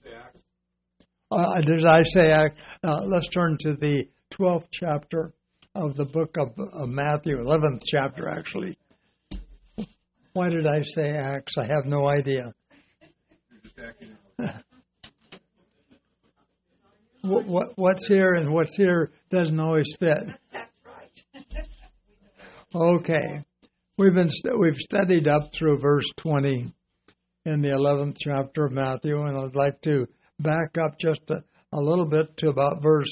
Did I say Acts? Let's turn to the 12th chapter of the book of Matthew, 11th chapter, actually. Why did I say Acts? I have no idea. What's here and what's here doesn't always fit. That's right. Okay. We've studied up through verse 20 in the 11th chapter of Matthew, and I'd like to back up just a little bit to about verse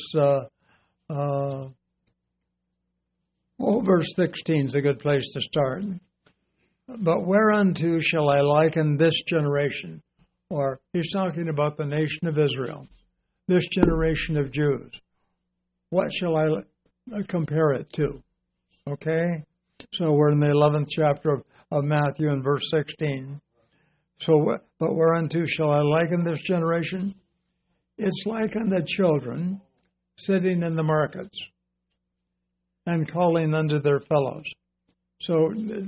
16 is a good place to start. But whereunto shall I liken this generation? Or he's talking about the nation of Israel, this generation of Jews. What shall I compare it to? Okay? So we're in the 11th chapter of Matthew in verse 16. So, but whereunto shall I liken this generation? It's like unto children sitting in the markets and calling unto their fellows. So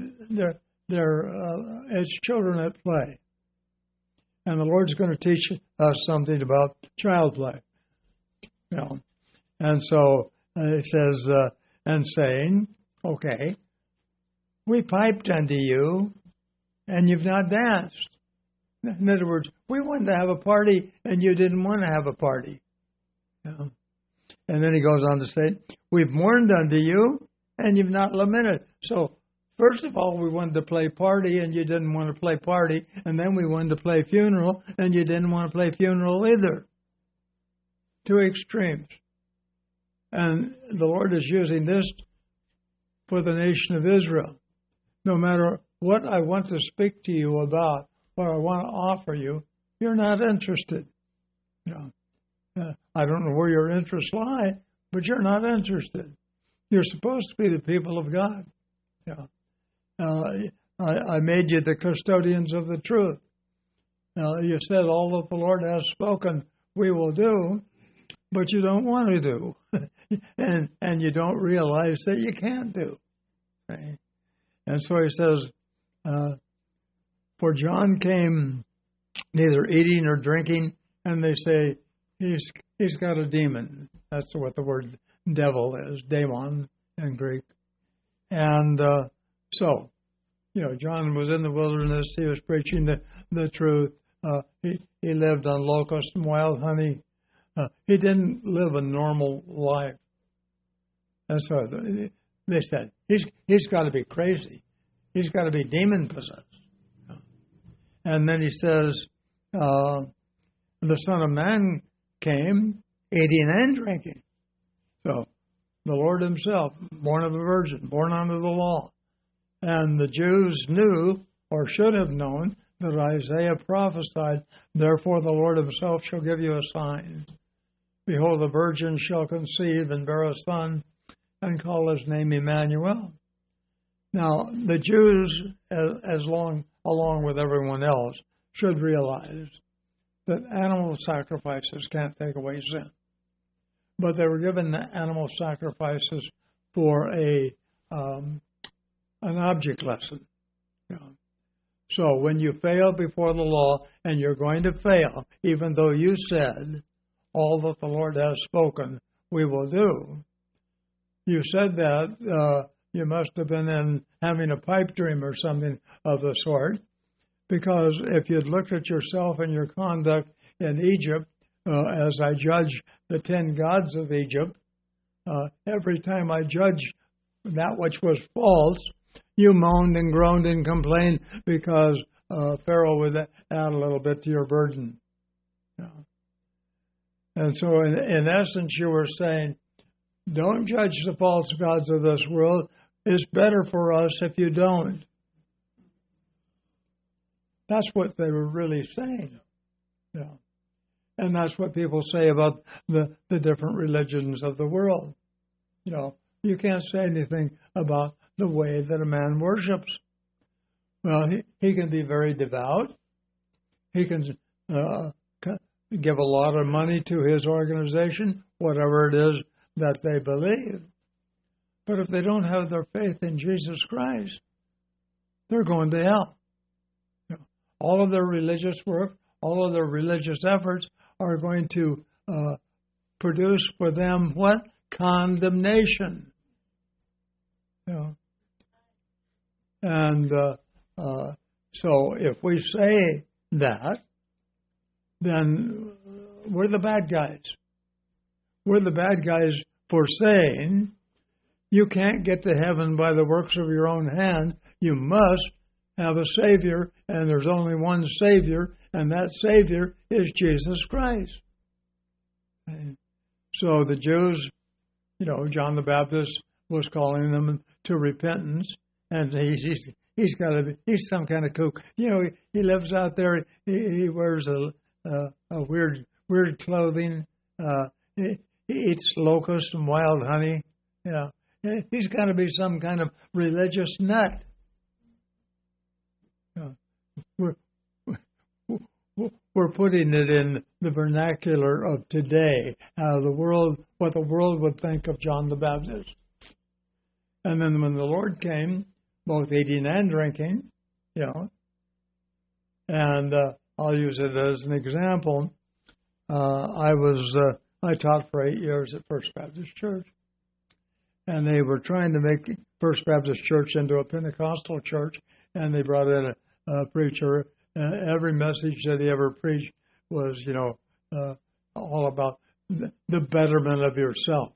it's children at play. And the Lord's going to teach us something about child play. You know. And so it says, and saying, okay, we piped unto you, and you've not danced. In other words, we wanted to have a party, and you didn't want to have a party. You know? And then he goes on to say, we've mourned unto you, and you've not lamented. So, first of all, we wanted to play party, and you didn't want to play party. And then we wanted to play funeral, and you didn't want to play funeral either. Two extremes. And the Lord is using this for the nation of Israel. No matter what I want to speak to you about, what I want to offer you, you're not interested. You know, I don't know where your interests lie, but you're not interested. You're supposed to be the people of God. You know, I made you the custodians of the truth. You said all that the Lord has spoken we will do, but you don't want to do. and you don't realize that you can't do. Right? And so he says, for John came neither eating nor drinking, and they say he's got a demon. That's what the word devil is, daemon in Greek. And so, you know, John was in the wilderness. He was preaching the truth. He lived on locusts and wild honey. He didn't live a normal life. And so they said, he's got to be crazy. He's got to be demon-possessed. And then he says, the Son of Man came eating and drinking. So the Lord himself, born of a virgin, born under the law. And the Jews knew, or should have known, that Isaiah prophesied, therefore the Lord himself shall give you a sign. Behold, the virgin shall conceive and bear a son, and call his name Emmanuel. Now, the Jews, along with everyone else, should realize that animal sacrifices can't take away sin. But they were given the animal sacrifices for an object lesson. You know. So when you fail before the law, and you're going to fail, even though you said, all that the Lord has spoken, we will do. You said that you must have been having a pipe dream or something of the sort, because if you'd looked at yourself and your conduct in Egypt, as I judge the 10 gods of Egypt, every time I judge that which was false, you moaned and groaned and complained because Pharaoh would add a little bit to your burden. Yeah. And so in essence, you were saying, don't judge the false gods of this world. It's better for us if you don't. That's what they were really saying. Yeah. And that's what people say about the different religions of the world. You know, you can't say anything about the way that a man worships. Well, he can be very devout. He can give a lot of money to his organization, whatever it is that they believe. But if they don't have their faith in Jesus Christ, they're going to hell. You know, all of their religious work, all of their religious efforts are going to produce for them what? Condemnation. You know? And so if we say that, then we're the bad guys. We're the bad guys for saying you can't get to heaven by the works of your own hand. You must have a Savior, and there's only one Savior, and that Savior is Jesus Christ. And so the Jews, John the Baptist was calling them to repentance, and he's got to be, he's some kind of kook. He lives out there. He wears a weird clothing. He eats locusts and wild honey. He's got to be some kind of religious nut. We're putting it in the vernacular of today, what the world would think of John the Baptist. And then when the Lord came, both eating and drinking, and I'll use it as an example. I taught for 8 years at First Baptist Church, and they were trying to make First Baptist Church into a Pentecostal church, and they brought in a preacher. Every message that he ever preached was, all about the betterment of yourself.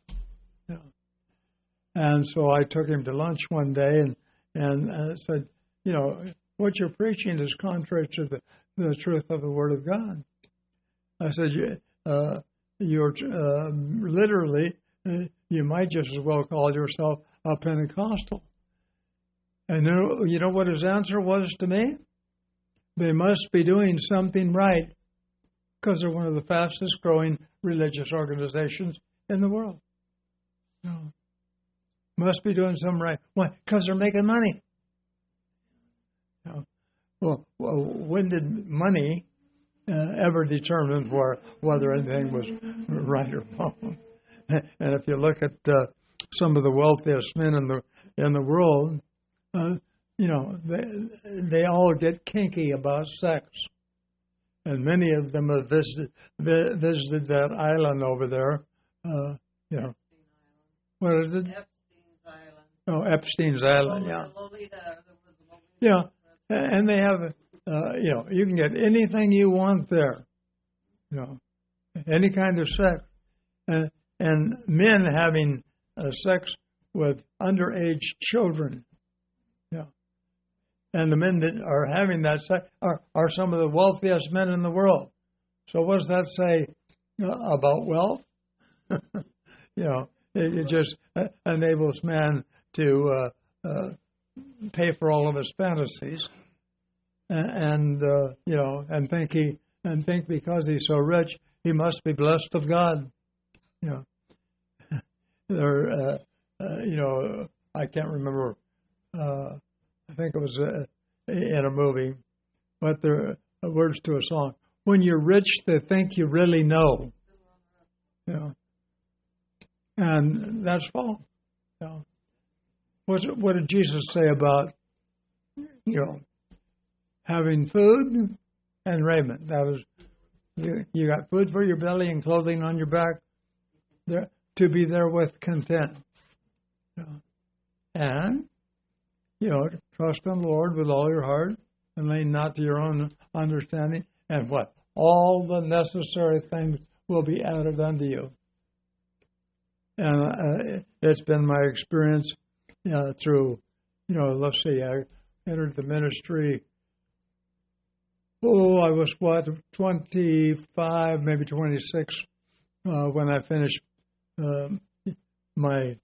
And so I took him to lunch one day and said, what you're preaching is contrary to the truth of the Word of God. I said, you're literally, you might just as well call yourself a Pentecostal. And you know what his answer was to me? They must be doing something right because they're one of the fastest growing religious organizations in the world. Must be doing something right. Why? Because they're making money. Well, when did money ever determine whether anything was right or wrong? And if you look at some of the wealthiest men in the world, they all get kinky about sex, and many of them have visited that island over there. What is it? Epstein's Island. Oh, Epstein's Island. Yeah, and they have, you can get anything you want there. Any kind of sex, and men having sex with underage children. And the men that are having that sex are some of the wealthiest men in the world. So what does that say about wealth? It just enables man to pay for all of his fantasies, and think because he's so rich he must be blessed of God. I can't remember. I think it was in a movie, but there are words to a song. When you're rich, they think you really know. And that's false. What did Jesus say about, having food and raiment? That was, you got food for your belly and clothing on your back, to be therewith content. And trust in the Lord with all your heart and lean not to your own understanding. And what? All the necessary things will be added unto you. And it's been my experience through, let's see, I entered the ministry, I was 25, maybe 26, when I finished my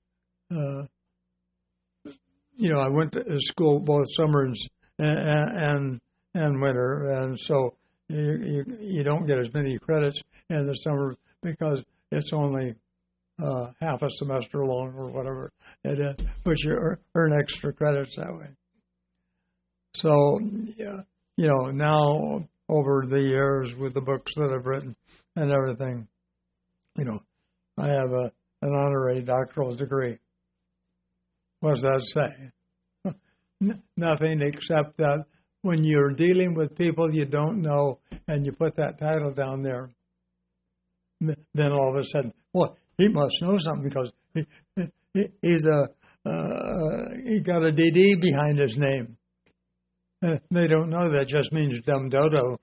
I went to school both summers and winter, and so you don't get as many credits in the summer because it's only half a semester long or whatever it is, but you earn extra credits that way. So, now over the years with the books that I've written and everything, I have an honorary doctoral degree. What does that say? Nothing except that when you're dealing with people you don't know and you put that title down there, then all of a sudden, well, he must know something because he got a DD behind his name. They don't know that just means dumb dodo.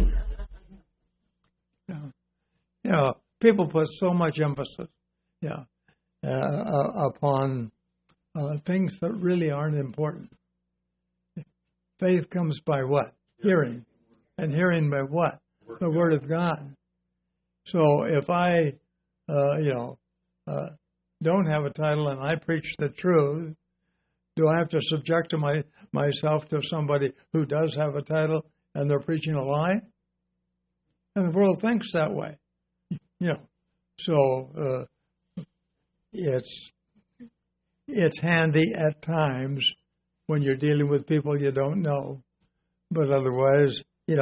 People put so much emphasis, upon things that really aren't important. Faith comes by what? Hearing. And hearing by what? The Word of God. So if I, don't have a title and I preach the truth, do I have to subject myself to somebody who does have a title and they're preaching a lie? And the world thinks that way. So it's handy at times when you're dealing with people you don't know, but otherwise,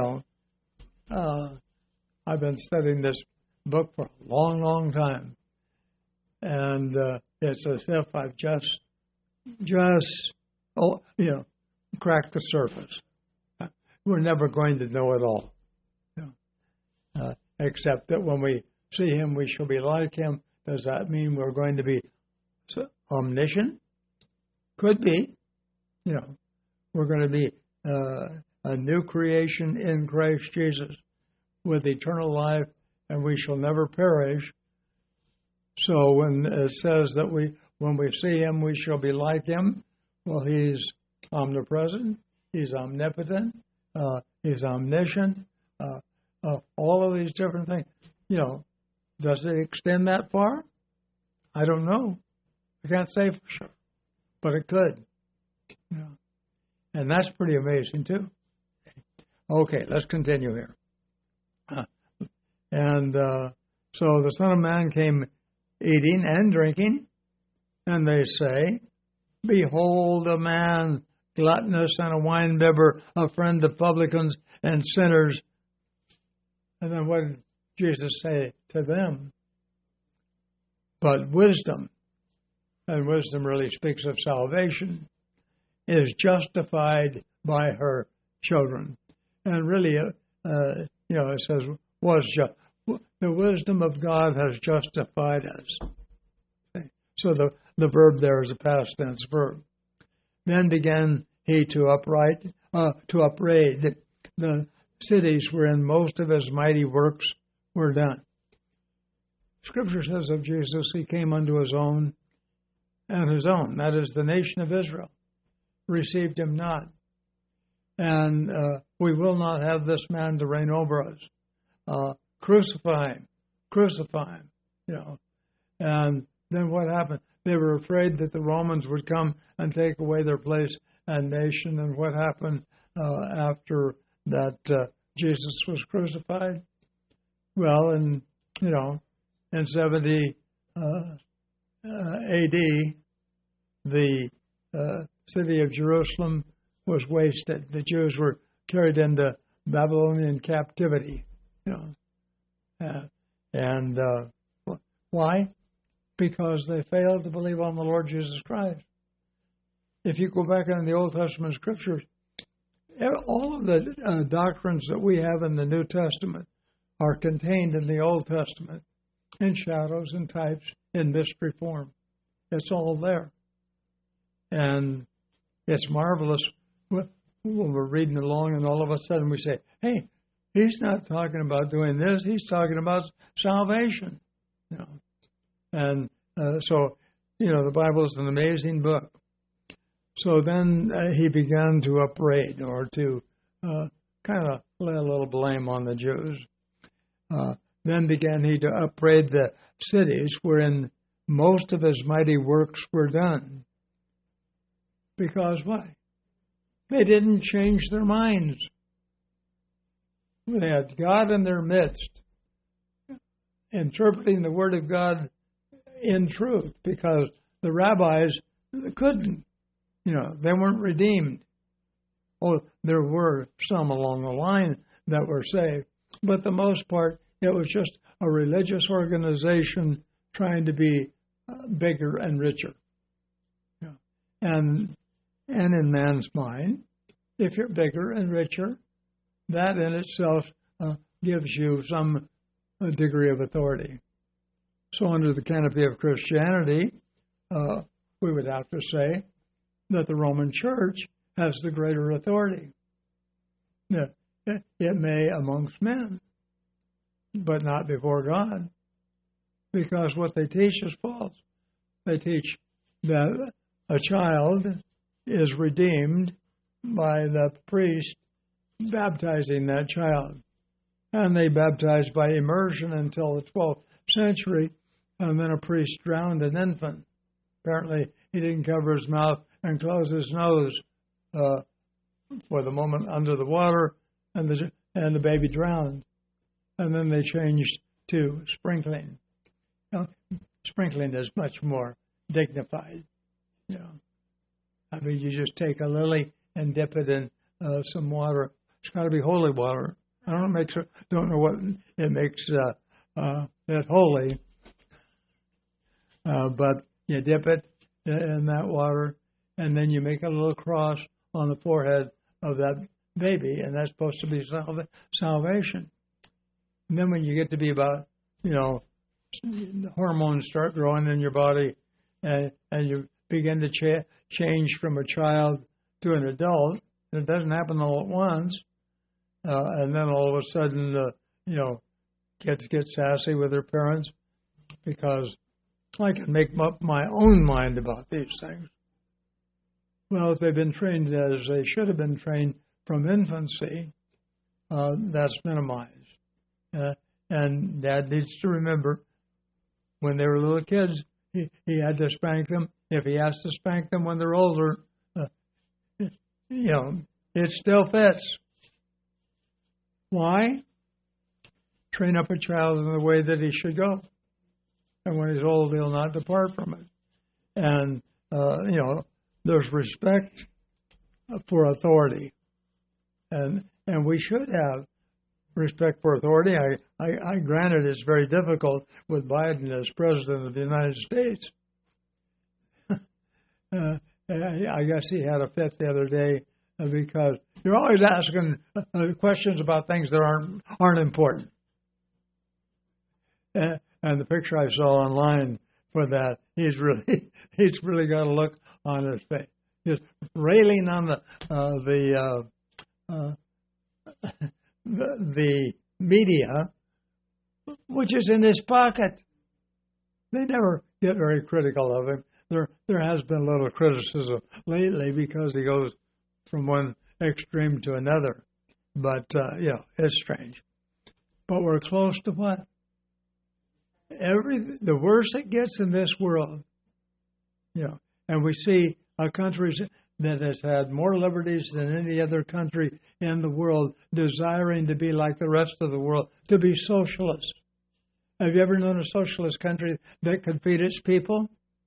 I've been studying this book for a long, long time, and it's as if I've just cracked the surface. We're never going to know it all, except that when we see him, we shall be like him. Does that mean we're going to be omniscient? Could be. We're going to be a new creation in Christ Jesus with eternal life, and we shall never perish. So when it says that when we see him, we shall be like him, well, he's omnipresent, he's omnipotent, he's omniscient, all of these different things. Does it extend that far? I don't know. I can't say for sure, but it could. And that's pretty amazing, too. Okay, let's continue here. So the Son of Man came eating and drinking, and they say, behold a man gluttonous and a winebibber, a friend of publicans and sinners. And then what did Jesus say to them? But wisdom, and wisdom really speaks of salvation, is justified by her children. And really, it says, the wisdom of God has justified us. Okay. So the verb there is a past tense verb. Then began he to upbraid the cities wherein most of his mighty works were done. Scripture says of Jesus, he came unto his own, and his own, that is the nation of Israel, received him not. And we will not have this man to reign over us. Crucify him. And then what happened? They were afraid that the Romans would come and take away their place and nation. And what happened after that Jesus was crucified? Well, in 70 A.D., the city of Jerusalem was wasted. The Jews were carried into Babylonian captivity. Why? Because they failed to believe on the Lord Jesus Christ. If you go back into the Old Testament scriptures, all of the doctrines that we have in the New Testament are contained in the Old Testament in shadows and types in mystery form. It's all there. And it's marvelous when we're reading along and all of a sudden we say, hey, he's not talking about doing this, he's talking about salvation. And so the Bible is an amazing book. So then he began to upbraid, or to kind of lay a little blame on the Jews. Then began he to upbraid the cities wherein most of his mighty works were done. Because why? They didn't change their minds. They had God in their midst, interpreting the Word of God in truth, because the rabbis couldn't. They weren't redeemed. Oh, there were some along the line that were saved, but the most part, it was just a religious organization trying to be bigger and richer. And in man's mind, if you're bigger and richer, that in itself gives you some degree of authority. So under the canopy of Christianity, we would have to say that the Roman Church has the greater authority. It may amongst men, but not before God, because what they teach is false. They teach that a child is redeemed by the priest baptizing that child. And they baptized by immersion until the 12th century, and then a priest drowned an infant. Apparently, he didn't cover his mouth and close his nose for the moment under the water, and the baby drowned. And then they changed to sprinkling. Sprinkling is much more dignified. I mean, you just take a lily and dip it in some water. It's got to be holy water. I don't know what it makes it holy, but you dip it in that water, and then you make a little cross on the forehead of that baby, and that's supposed to be salvation. And then when you get to be about, the hormones start growing in your body, and you begin to change from a child to an adult. It doesn't happen all at once, and then all of a sudden, kids get sassy with their parents because I can make up my own mind about these things. Well, if they've been trained as they should have been trained from infancy, that's minimized. And Dad needs to remember, when they were little kids, he had to spank them. If he has to spank them when they're older, it still fits. Why? Train up a child in the way that he should go. And when he's old, he'll not depart from it. And, there's respect for authority. And we should have respect for authority. I granted it's very difficult with Biden as President of the United States. I guess he had a fit the other day because you're always asking questions about things that aren't important. And the picture I saw online for that, he's really got a look on his face, just railing on the media, which is in his pocket. They never get very critical of him. There has been a little criticism lately because he goes from one extreme to another. But, it's strange. But we're close to what? The worse it gets in this world, and we see a country that has had more liberties than any other country in the world, desiring to be like the rest of the world, to be socialist. Have you ever known a socialist country that could feed its people?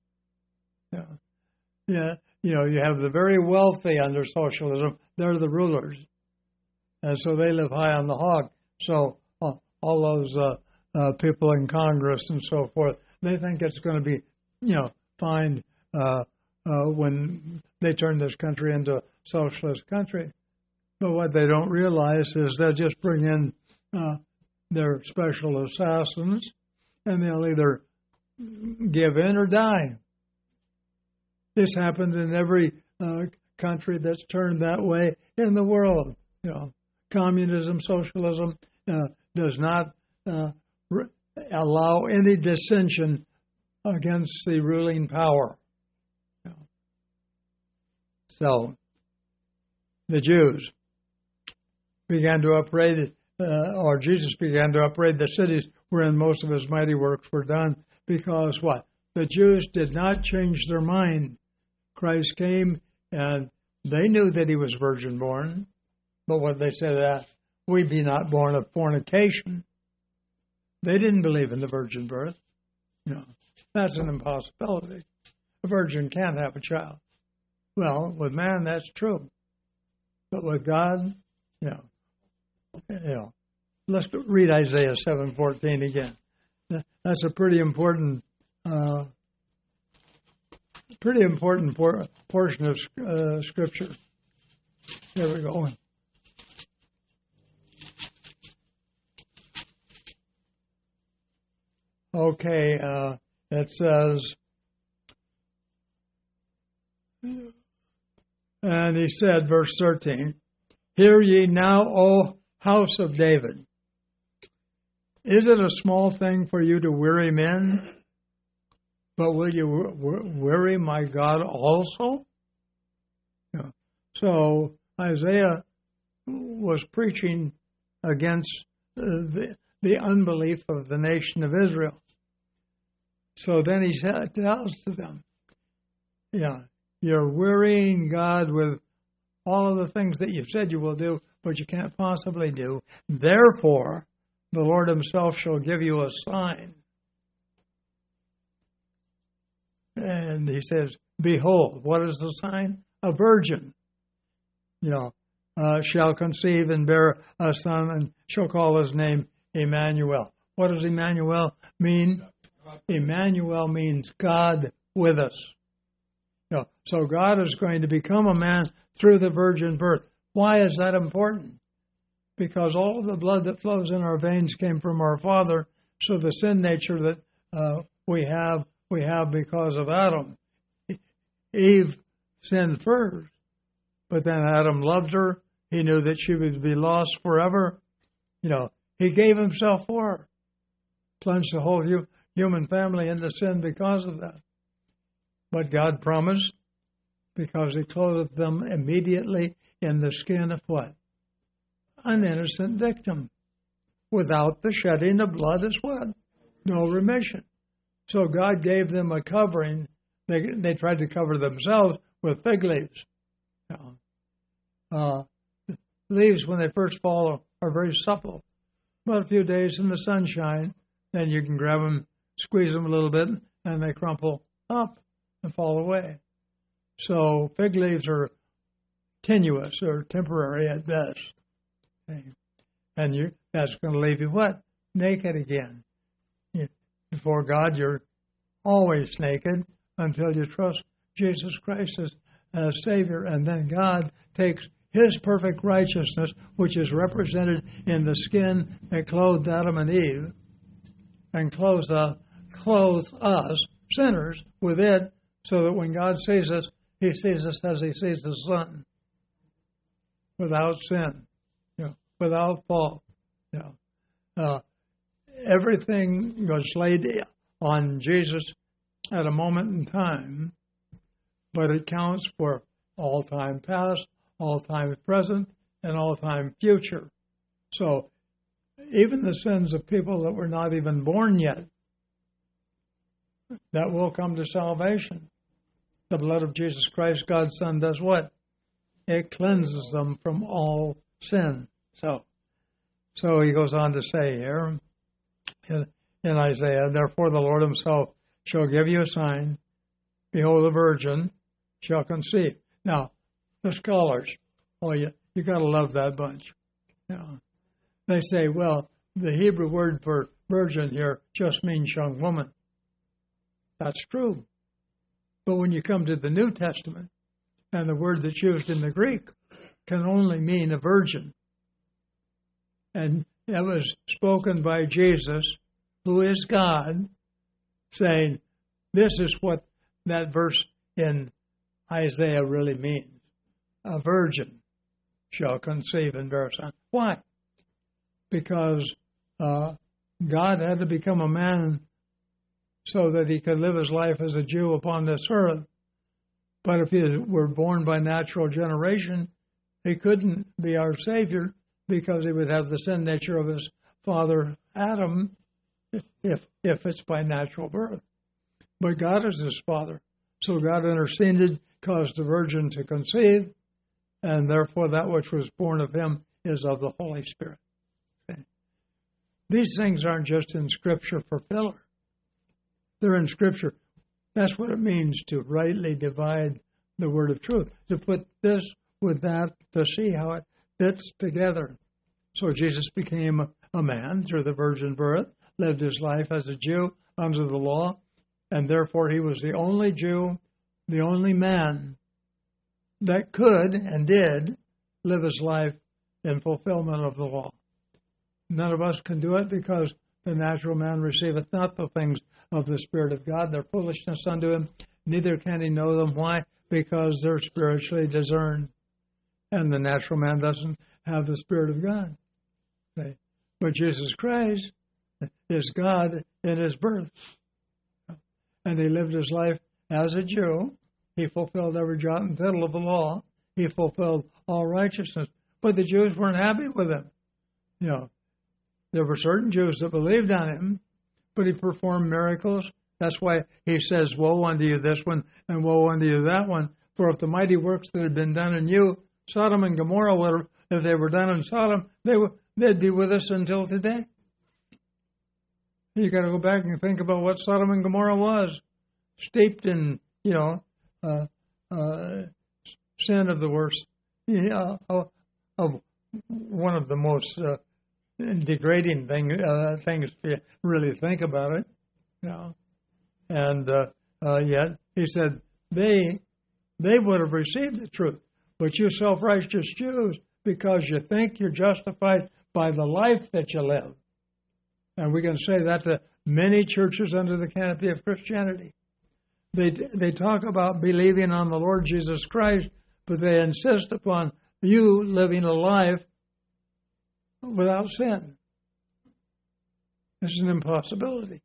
Yeah. You have the very wealthy under socialism. They're the rulers. And so they live high on the hog. So all those people in Congress and so forth, they think it's going to be, fine when they turn this country into a socialist country. But what they don't realize is they'll just bring in their special assassins, and they'll either give in or die. This happens in every country that's turned that way in the world. Communism, socialism does not allow any dissension against the ruling power. So the Jews began to upbraid, or Jesus began to upbraid the cities wherein most of his mighty works were done, because what? The Jews did not change their mind. Christ came, and they knew that he was virgin born, but what they said that we be not born of fornication. They didn't believe in the virgin birth. That's an impossibility. A virgin can't have a child. Well, with man, that's true. But with God, let's read Isaiah 7:14 again. That's a pretty important portion of Scripture. Here we go. Okay, it says, and he said, verse 13, "Hear ye now, O house of David. Is it a small thing for you to weary men? But will you weary my God also?" Yeah. So Isaiah was preaching against the unbelief of the nation of Israel. So then he tells to them, you're wearying God with all of the things that you've said you will do, but you can't possibly do. Therefore, the Lord himself shall give you a sign. And he says, behold, what is the sign? A virgin, shall conceive and bear a son, and shall call his name Emmanuel. What does Emmanuel mean? Emmanuel means God with us. So God is going to become a man through the virgin birth. Why is that important? Because all of the blood that flows in our veins came from our Father, so the sin nature that we have because of Adam. Eve sinned first, but then Adam loved her. He knew that she would be lost forever. He gave himself for her, plunged the whole human family into sin because of that. But God promised, because he clothed them immediately in the skin of what? An innocent victim. Without the shedding of blood is what? No remission. So God gave them a covering. They tried to cover themselves with fig leaves. Leaves, when they first fall, are very supple. But a few days in the sunshine, then you can grab them, squeeze them a little bit, and they crumple up and fall away. So fig leaves are tenuous or temporary at best. Okay. And that's going to leave you what? Naked again. Before God, you're always naked until you trust Jesus Christ as Savior. And then God takes his perfect righteousness, which is represented in the skin that clothed Adam and Eve, and clothes us, sinners, with it, so that when God sees us, he sees us as he sees the Son, without sin, without fault. Everything was laid on Jesus at a moment in time, but it counts for all time past, all time present, and all time future. So even the sins of people that were not even born yet, that will come to salvation. The blood of Jesus Christ, God's Son, does what? It cleanses them from all sin. So he goes on to say here in Isaiah, therefore the Lord himself shall give you a sign. Behold, a virgin shall conceive. Now, the scholars, you got to love that bunch. They say, well, the Hebrew word for virgin here just means young woman. That's true. But when you come to the New Testament, and the word that's used in the Greek can only mean a virgin. And it was spoken by Jesus, who is God, saying, this is what that verse in Isaiah really means. A virgin shall conceive and bear a son. Why? Because God had to become a man so that he could live his life as a Jew upon this earth. But if he were born by natural generation, he couldn't be our Savior because he would have the sin nature of his father Adam if it's by natural birth. But God is his father. So God interceded, caused the virgin to conceive, and therefore that which was born of him is of the Holy Spirit. Okay. These things aren't just in Scripture for filler. They're in Scripture. That's what it means to rightly divide the word of truth, to put this with that, to see how it fits together. So Jesus became a man through the virgin birth, lived his life as a Jew under the law, and therefore he was the only Jew, the only man that could and did live his life in fulfillment of the law. None of us can do it because the natural man receiveth not the things of the Spirit of God. They're foolishness unto him. Neither can he know them. Why? Because they're spiritually discerned. And the natural man doesn't have the Spirit of God. Okay. But Jesus Christ is God in his birth. And he lived his life as a Jew. He fulfilled every jot and tittle of the law. He fulfilled all righteousness. But the Jews weren't happy with him. You know, there were certain Jews that believed on him, but he performed miracles. That's why he says, woe unto you this one, and woe unto you that one. For if the mighty works that had been done in you, Sodom and Gomorrah, if they were done in Sodom, they'd be with us until today. You got to go back and think about what Sodom and Gomorrah was, steeped in, sin of the worst, of one of the most degrading things if you really think about it. And yet he said they would have received the truth, but you self-righteous Jews, because you think you're justified by the life that you live. And we can say that to many churches under the canopy of Christianity. They talk about believing on the Lord Jesus Christ, but they insist upon you living a life without sin. This is an impossibility.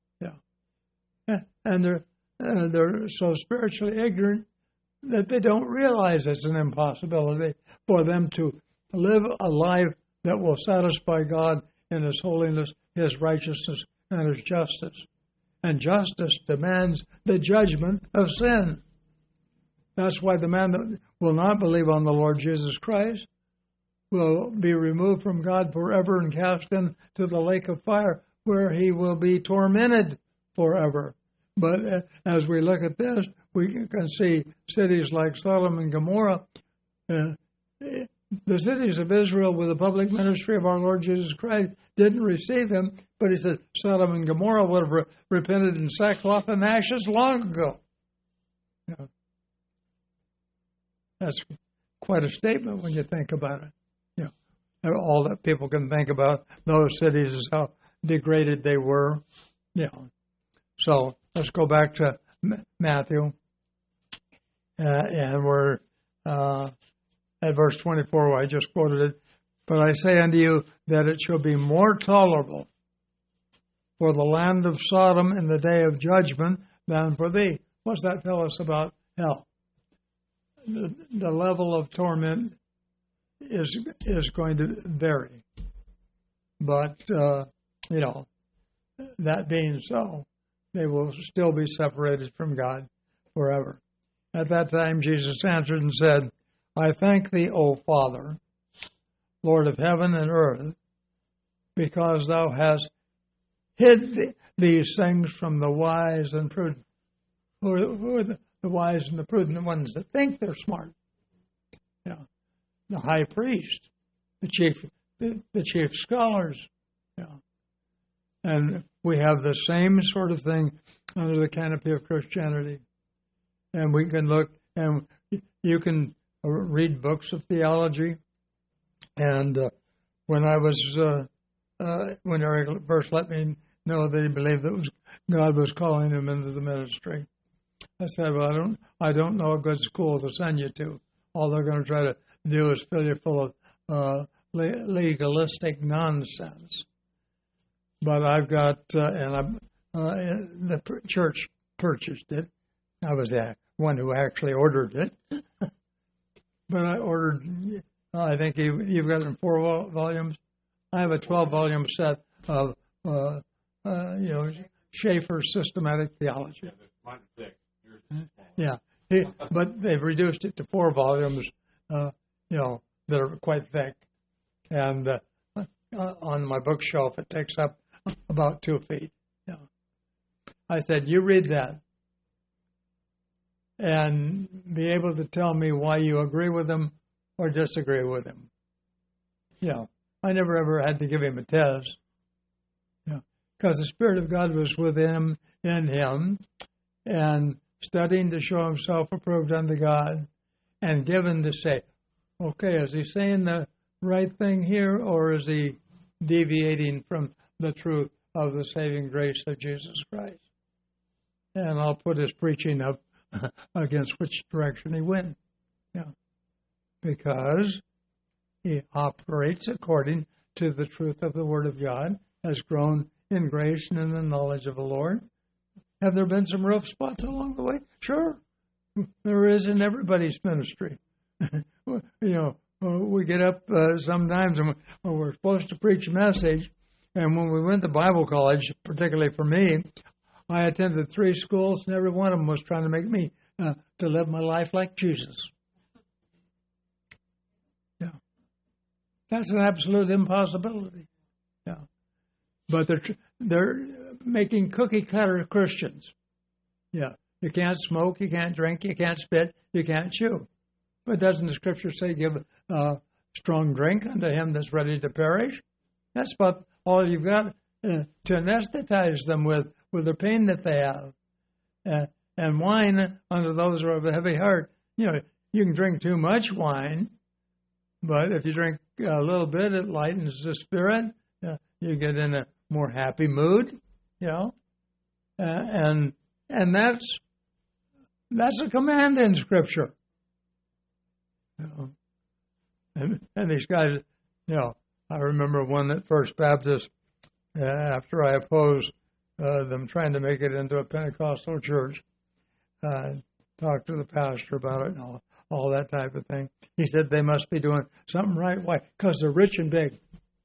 And they're so spiritually ignorant that they don't realize it's an impossibility for them to live a life that will satisfy God in his holiness, his righteousness, and his justice. And justice demands the judgment of sin. That's why the man that will not believe on the Lord Jesus Christ will be removed from God forever and cast into the lake of fire, where he will be tormented forever. But as we look at this, we can see cities like Sodom and Gomorrah. The cities of Israel with the public ministry of our Lord Jesus Christ didn't receive him, but he said Sodom and Gomorrah would have repented in sackcloth and ashes long ago. That's quite a statement when you think about it. All that people can think about those cities is how degraded they were. So let's go back to Matthew, and we're at verse 24, where I just quoted it. But I say unto you that it shall be more tolerable for the land of Sodom in the day of judgment than for thee. What's that tell us about hell? The level of torment is going to vary. But, that being so, they will still be separated from God forever. At that time, Jesus answered and said, I thank thee, O Father, Lord of heaven and earth, because thou hast hid these things from the wise and prudent. Who are the wise and the prudent? The ones that think they're smart. The high priest, the chief scholars. And we have the same sort of thing under the canopy of Christianity. And we can look, and you can read books of theology. And when Eric first let me know that he believed that God was calling him into the ministry, I said, well, I don't know a good school to send you to. All they're going to try to do is fill you full of legalistic nonsense. But I've got, the church purchased it. I was the one who actually ordered it. But I ordered, I think you've got it in 4 volumes. I have a 12-volume set of, Schaeffer's Systematic Theology. Yeah, but they've reduced it to 4 volumes, that are quite thick. And on my bookshelf, it takes up about 2 feet. I said, you read that and be able to tell me why you agree with him or disagree with him. I never ever had to give him a test. Because the Spirit of God was within in him, and studying to show himself approved unto God, and given to say, okay, is he saying the right thing here, or is he deviating from the truth of the saving grace of Jesus Christ? And I'll put his preaching up against which direction he went. Yeah. Because he operates according to the truth of the Word of God, has grown in grace and in the knowledge of the Lord. Have there been some rough spots along the way? Sure. There is in everybody's ministry. We get up sometimes and we're supposed to preach a message. And when we went to Bible college, particularly for me, I attended 3 schools, and every one of them was trying to make me to live my life like Jesus. Yeah. That's an absolute impossibility. Yeah. But they're making cookie-cutter Christians. Yeah. You can't smoke, you can't drink, you can't spit, you can't chew. But doesn't the Scripture say, give strong drink unto him that's ready to perish? That's about all you've got to anesthetize them with the pain that they have. And wine unto those who have a heavy heart. You can drink too much wine, but if you drink a little bit, it lightens the spirit. You get in a more happy mood, and that's a command in Scripture. And these guys, I remember one at First Baptist, after I opposed them trying to make it into a Pentecostal church, talked to the pastor about it and all that type of thing. He said they must be doing something right. Why? Because they're rich and big.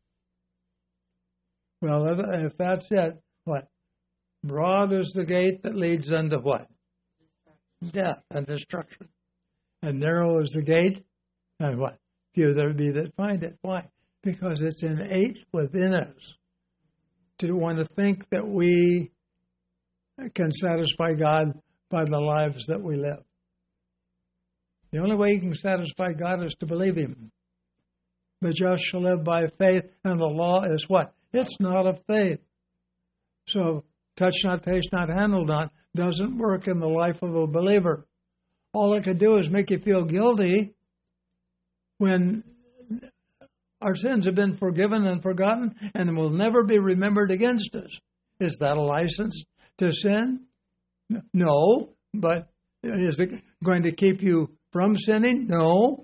Well, if that's it, what? Broad is the gate that leads unto what? Death and destruction. And narrow is the gate, and what? Few there be that find it. Why? Because it's innate within us to want to think that we can satisfy God by the lives that we live. The only way you can satisfy God is to believe Him. The just shall live by faith, and the law is what? It's not of faith. So, touch not, taste not, handle not doesn't work in the life of a believer. All it could do is make you feel guilty when our sins have been forgiven and forgotten and will never be remembered against us. Is that a license to sin? No. But is it going to keep you from sinning? No.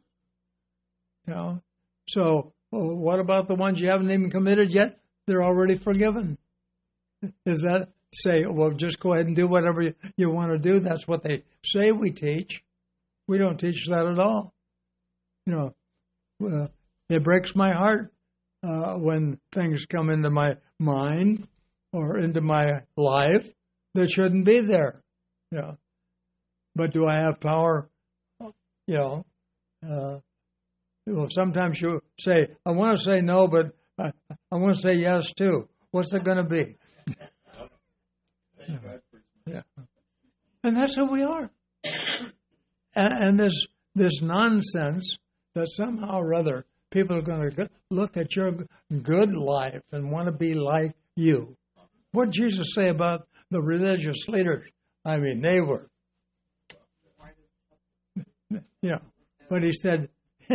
So what about the ones you haven't even committed yet? They're already forgiven. Is that say, well, just go ahead and do whatever you want to do? That's what they say we teach. We don't teach that at all. It breaks my heart when things come into my mind or into my life that shouldn't be there. But do I have power? Sometimes you say, I want to say no, but I want to say yes too. What's it going to be? Yeah. And that's who we are. And this nonsense that somehow or other people are going to look at your good life and want to be like you. What did Jesus say about the religious leaders? I mean, they were. But he said,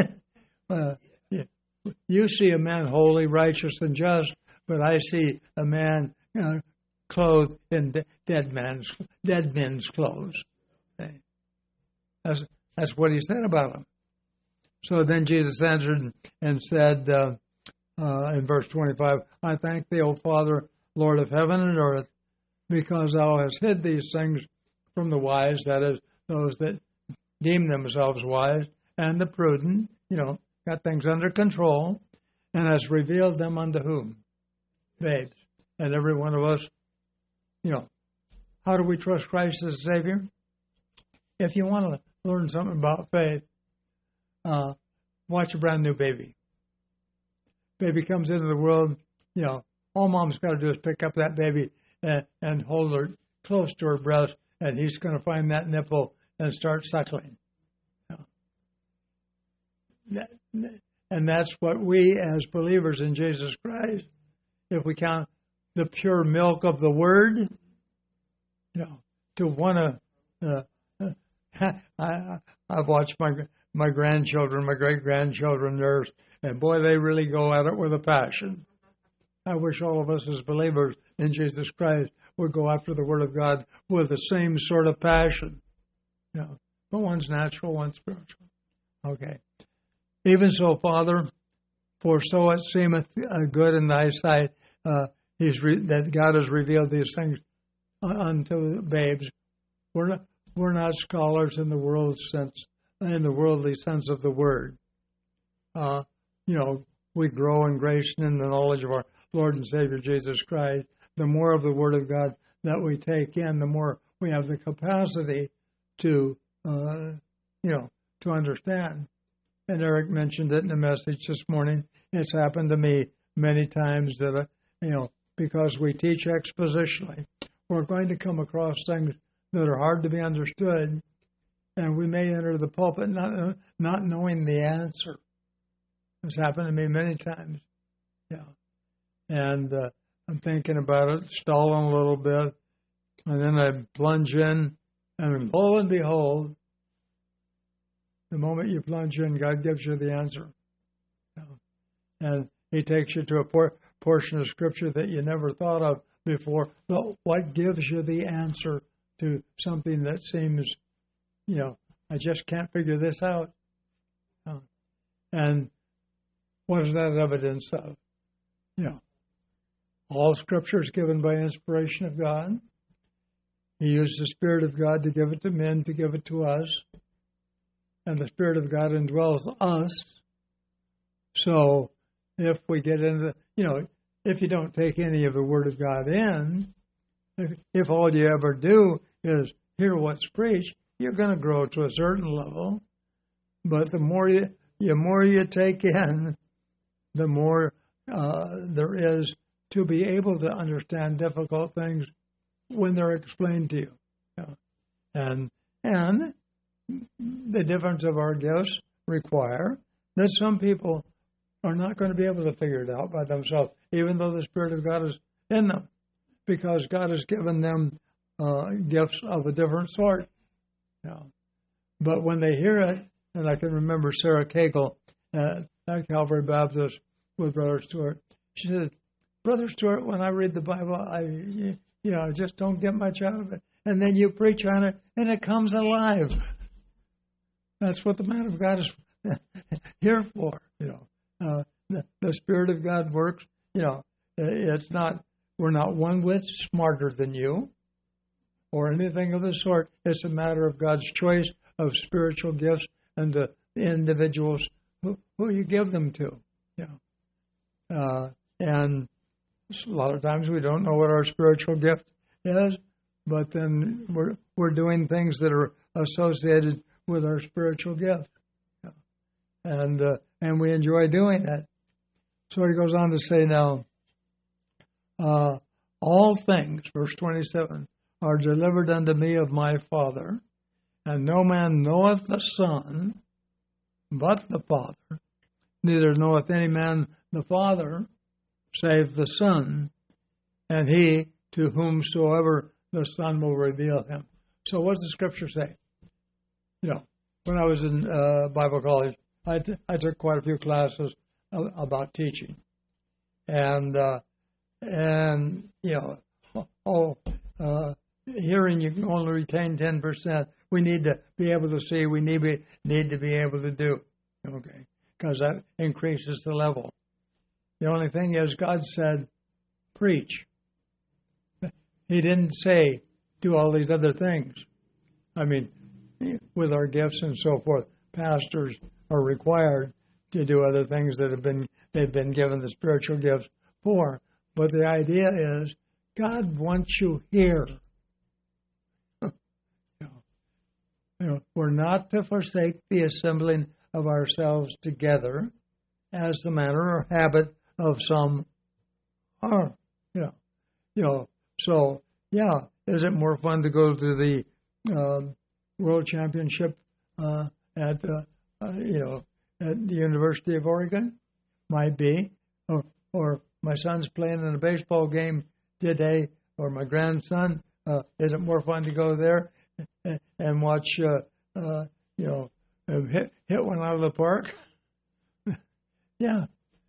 you see a man holy, righteous, and just, but I see a man clothed in dead men's clothes. Okay. That's what he said about him. So then Jesus answered and said in verse 25, I thank thee, O Father, Lord of heaven and earth, because thou hast hid these things from the wise, that is, those that deem themselves wise, and the prudent, got things under control, and hast revealed them unto whom? Babes. And every one of us, how do we trust Christ as a Savior? If you want to learn something about faith, watch a brand new baby. Baby comes into the world, all mom's got to do is pick up that baby and hold her close to her breast, and he's going to find that nipple and start suckling. And that's what we as believers in Jesus Christ, if we count the pure milk of the Word, to want to, I've watched my grandchildren, my great-grandchildren, and boy, they really go at it with a passion. I wish all of us as believers in Jesus Christ would go after the Word of God with the same sort of passion. But one's natural, one's spiritual. Okay. Even so, Father, for so it seemeth good in thy sight, that God has revealed these things unto the babes. We're not scholars in the world's sense, in the worldly sense of the word. We grow in grace and in the knowledge of our Lord and Savior Jesus Christ. The more of the Word of God that we take in, the more we have the capacity to understand. And Eric mentioned it in the message this morning. It's happened to me many times that, because we teach expositionally, we're going to come across things that are hard to be understood, and we may enter the pulpit not knowing the answer. It's happened to me many times. And I'm thinking about it, stalling a little bit, and then I plunge in, and lo and behold, the moment you plunge in, God gives you the answer. And He takes you to a portion of Scripture that you never thought of before. But what gives you the answer to something that seems, I just can't figure this out? And what is that evidence of? All Scripture is given by inspiration of God. He used the Spirit of God to give it to men, to give it to us. And the Spirit of God indwells us. So if we get into, if you don't take any of the Word of God in, if all you ever do is hear what's preached, you're going to grow to a certain level. But the more you take in, the more there is to be able to understand difficult things when they're explained to you. And the difference of our gifts require that some people are not going to be able to figure it out by themselves, even though the Spirit of God is in them, because God has given them gifts of a different sort. But when they hear it, and I can remember Sarah Cagle at Calvary Baptist with Brother Stewart, she said, "Brother Stewart, when I read the Bible, I just don't get much out of it. And then you preach on it, and it comes alive." That's what the man of God is here for. The Spirit of God works. It's not. We're not one whit smarter than you, or anything of the sort. It's a matter of God's choice of spiritual gifts and the individuals who you give them to. And a lot of times we don't know what our spiritual gift is, but then we're doing things that are associated with our spiritual gift, and we enjoy doing that. So he goes on to say now, all things, verse 27, are delivered unto me of my Father, and no man knoweth the Son but the Father, neither knoweth any man the Father save the Son, and he to whomsoever the Son will reveal him. So what does the Scripture say? When I was in Bible college, I took quite a few classes about teaching, and hearing you can only retain 10%. We need to be able to see. We need to be able to do. Okay, because that increases the level. The only thing is, God said, preach. He didn't say, do all these other things. I mean, with our gifts and so forth, pastors are required to do other things that they've been given the spiritual gifts for. But the idea is, God wants you here. We're not to forsake the assembling of ourselves together, as the manner or habit of some are. So, is it more fun to go to the World Championship at the University of Oregon? Might be. Or my son's playing in a baseball game today, or my grandson. Is it more fun to go there and watch, hit one out of the park. Yeah.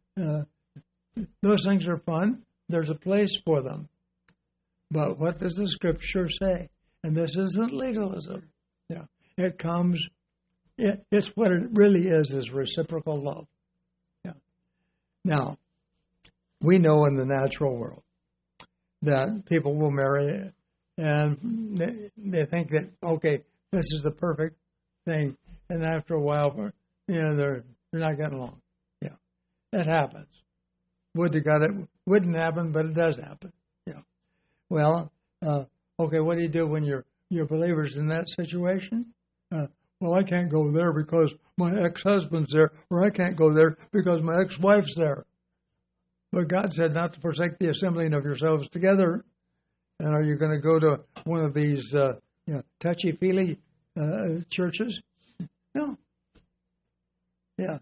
Those things are fun. There's a place for them. But what does the Scripture say? And this isn't legalism. Yeah. It comes, it's what it really is reciprocal love. Yeah. Now, we know in the natural world that people will marry and they think that, okay, this is the perfect thing. And after a while, they're not getting along. Yeah. That happens. Would to God it wouldn't happen, but it does happen. Yeah. Well, okay, what do you do when you're believers in that situation? Well, I can't go there because my ex-husband's there, or I can't go there because my ex-wife's there. But God said not to forsake the assembling of yourselves together. And are you going to go to one of these touchy-feely churches? No. Yeah.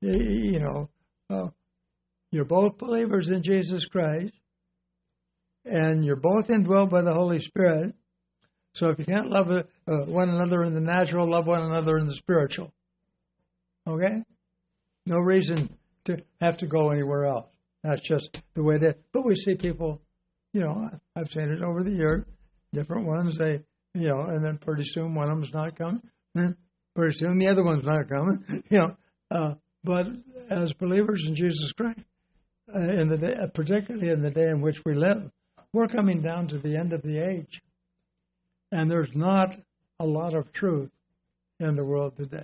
You're both believers in Jesus Christ, and you're both indwelt by the Holy Spirit. So if you can't love one another in the natural, love one another in the spiritual. Okay? No reason to have to go anywhere else. That's just the way it is. But we see people, I've seen it over the years, different ones, and then pretty soon one of them's not coming. Then pretty soon the other one's not coming. But as believers in Jesus Christ, in the day, particularly in the day in which we live, we're coming down to the end of the age. And there's not a lot of truth in the world today.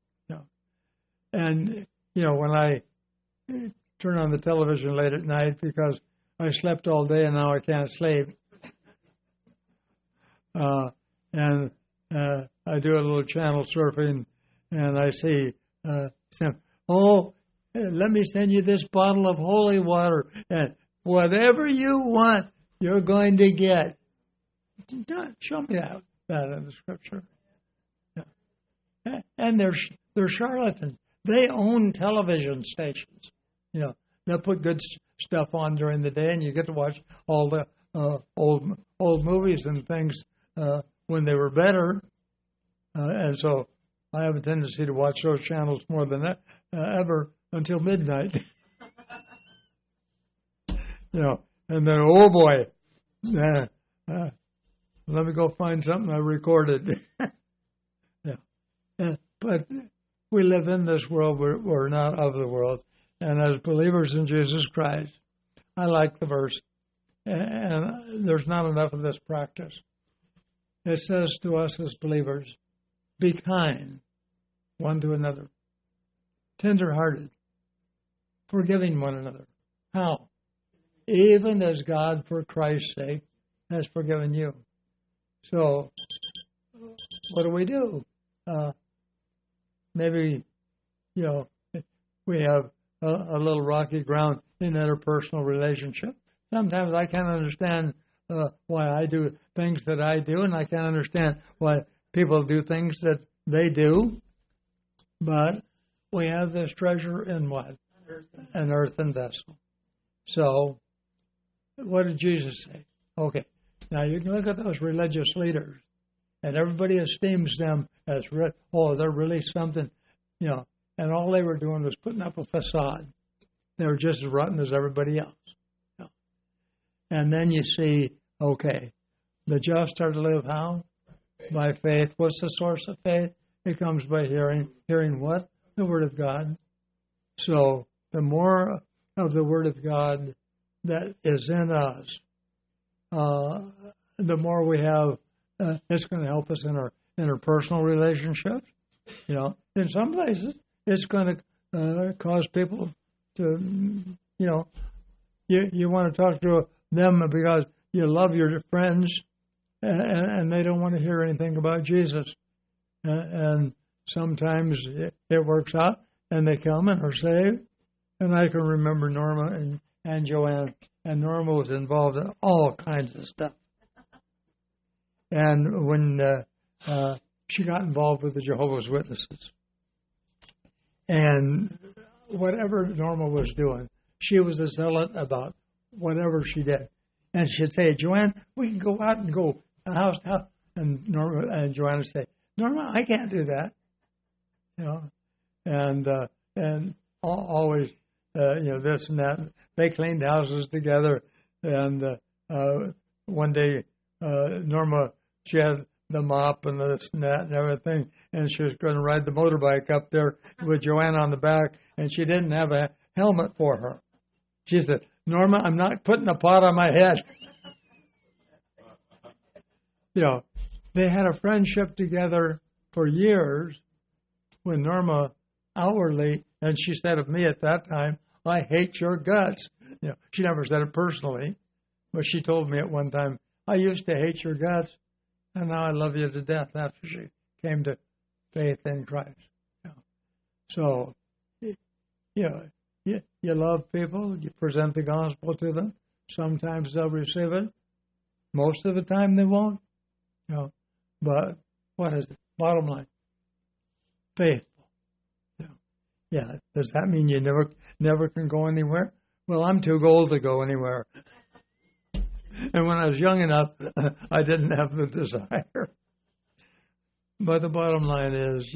And, when I turn on the television late at night because I slept all day and now I can't sleep, and I do a little channel surfing, and I see, let me send you this bottle of holy water, and whatever you want, you're going to get. Show me that in the Scripture. Yeah. And they're charlatans. They own television stations. They'll put good stuff on during the day, and you get to watch all the old movies and things when they were better. And so I have a tendency to watch those channels more than ever until midnight. And then, oh boy, let me go find something I recorded. But we live in this world. We're not of the world. And as believers in Jesus Christ, I like the verse. And there's not enough of this practice. It says to us as believers, be kind one to another, tender-hearted, forgiving one another. How? Even as God, for Christ's sake, has forgiven you. So, what do? Maybe, we have a little rocky ground in interpersonal relationship. Sometimes I can't understand why I do things that I do, and I can't understand why people do things that they do. But we have this treasure in what? An earthen vessel. So, what did Jesus say? Okay, now you can look at those religious leaders, and everybody esteems them as, they're really something, and all they were doing was putting up a facade. They were just as rotten as everybody else. And then you see, okay, the just are to live how? By faith. What's the source of faith? It comes by hearing. Hearing what? The Word of God. So the more of the Word of God that is in us, the more we have, it's going to help us in our interpersonal relationships. In some places, it's going to cause people to, you want to talk to them because you love your friends, and they don't want to hear anything about Jesus. And sometimes it works out, and they come and are saved. And I can remember Norma and Joanne, and Norma was involved in all kinds of stuff. And when she got involved with the Jehovah's Witnesses, and whatever Norma was doing, she was a zealot about whatever she did. And she'd say, Joanne, we can go out and go house to house. And Norma and Joanne would say, Norma, I can't do that. you know, and always, this and that. They cleaned houses together, and one day Norma, she had the mop and this and that and everything, and she was going to ride the motorbike up there with Joanne on the back, and she didn't have a helmet for her. She said, "Norma, I'm not putting a pot on my head." They had a friendship together for years when Norma outwardly, and she said of me at that time, "I hate your guts." She never said it personally, but she told me at one time, "I used to hate your guts, and now I love you to death," after she came to faith in Christ. So, you love people, you present the gospel to them. Sometimes they'll receive it. Most of the time they won't. But what is it? Bottom line, faithful. Does that mean you never can go anywhere? Well, I'm too old to go anywhere. And when I was young enough, I didn't have the desire. But the bottom line is,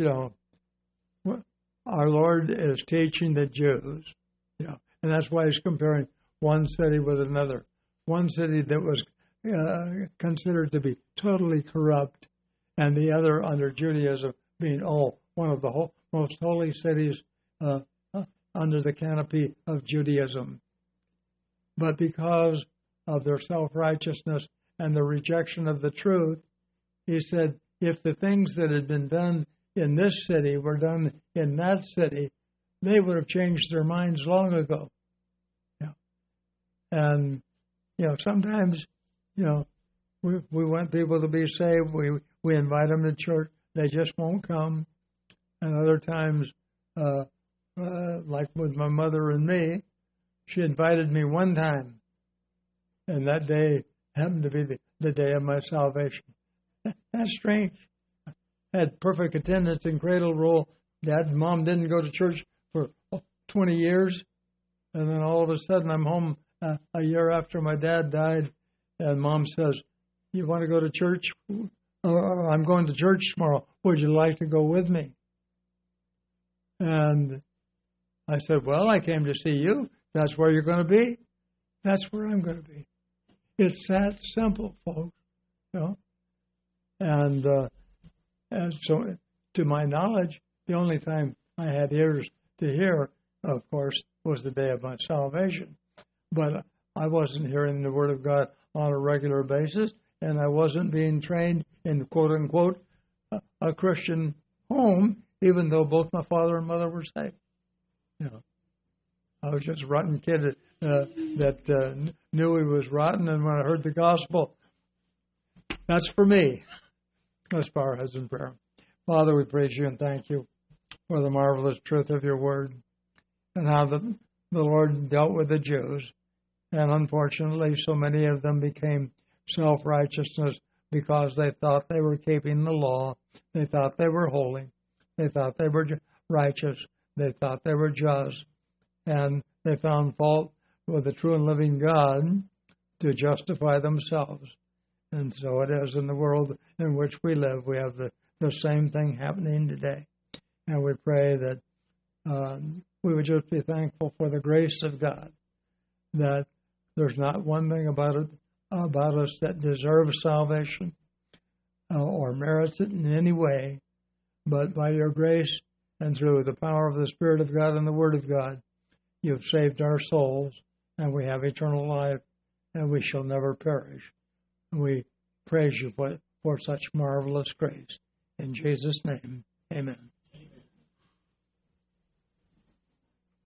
our Lord is teaching the Jews, and that's why he's comparing one city with another. One city that was considered to be totally corrupt, and the other under Judaism being one of the most holy cities under the canopy of Judaism. But because of their self-righteousness and the rejection of the truth, he said, if the things that had been done in this city were done in that city, they would have changed their minds long ago. And, sometimes, we want people to be saved. We invite them to church. They just won't come. And other times, like with my mother and me, she invited me one time, and that day happened to be the day of my salvation. That's strange. I had perfect attendance in cradle roll. Dad and Mom didn't go to church for 20 years, and then all of a sudden I'm home a year after my dad died, and Mom says, "You want to go to church? I'm going to church tomorrow. Would you like to go with me?" And I said, "Well, I came to see you. That's where you're going to be. That's where I'm going to be." It's that simple, folks. And so, to my knowledge, the only time I had ears to hear, of course, was the day of my salvation. But I wasn't hearing the Word of God on a regular basis, and I wasn't being trained in, quote-unquote, a Christian home, even though both my father and mother were saved. I was just a rotten kid that knew he was rotten, and when I heard the gospel, that's for me. Let's bow our heads in prayer. Father, we praise you and thank you for the marvelous truth of your word and how the Lord dealt with the Jews. And unfortunately, so many of them became self-righteousness because they thought they were keeping the law. They thought they were holy. They thought they were righteous. They thought they were just. And they found fault with the true and living God to justify themselves. And so it is in the world in which we live. We have the same thing happening today. And we pray that we would just be thankful for the grace of God, that there's not one thing about us that deserves salvation or merits it in any way, but by your grace and through the power of the Spirit of God and the Word of God, you've saved our souls, and we have eternal life, and we shall never perish. We praise you for such marvelous grace. In Jesus' name, amen.